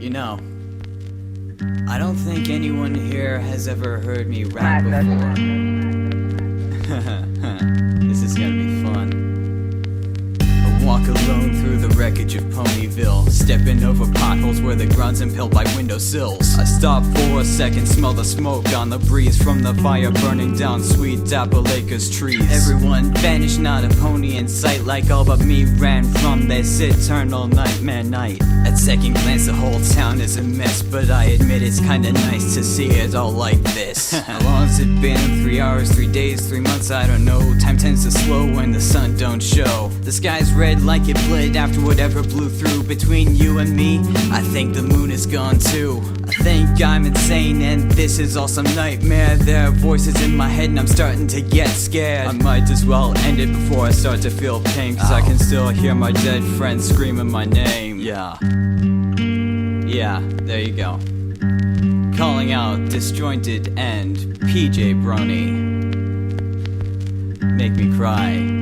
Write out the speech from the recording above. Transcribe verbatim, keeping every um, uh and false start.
You know, I don't think anyone here has ever heard me rap before. This is gonna be fun. I walk alone through the wreckage of Ponyville, stepping over potholes where the ground's impaled by windowsills. I stop for a second, smell the smoke on the breeze from the fire burning down sweet Appalachia's trees. Everyone vanished, not a pony in sight, like all but me ran from this eternal nightmare night. At second glance the whole town is a mess, but I admit it's kinda nice to see it all like this. How long's it been? Three hours, three days, three months, I don't know. Time tends to slow when the sun don't show. The sky's red like it bled after whatever blew through. Between you and me, I think the moon is gone too. I think I'm insane and this is all some nightmare. There are voices in my head and I'm starting to get scared. I might as well end it before I start to feel pain, cause I can still hear my dead friends screaming my name. Yeah, yeah, there you go. Calling out Disjointed and P J Brony. Make me cry.